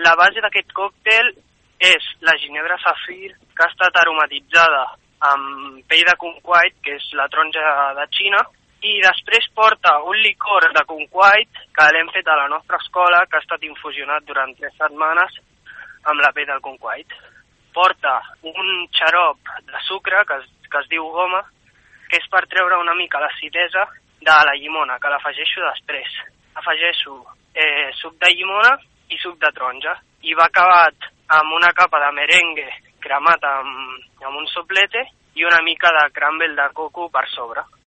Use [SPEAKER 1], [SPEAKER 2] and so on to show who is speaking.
[SPEAKER 1] La base d'aquest còctel és la ginebra safir, que ha estat aromatitzada amb pell de conquait, que és la taronja de Xina, i després porta un licor de conquait que l'hem fet a la nostra escola, que ha estat infusionat durant 3 setmanes amb la pell del conquait. Porta un xarop de sucre que es diu goma, que és per treure una mica l'acidesa de la llimona, que l'afegeixo després. Afegeixo suc de llimona i suc de taronja, i va acabat amb una capa de merengue cremat amb un soplete i una mica de crumble de coco per sobre.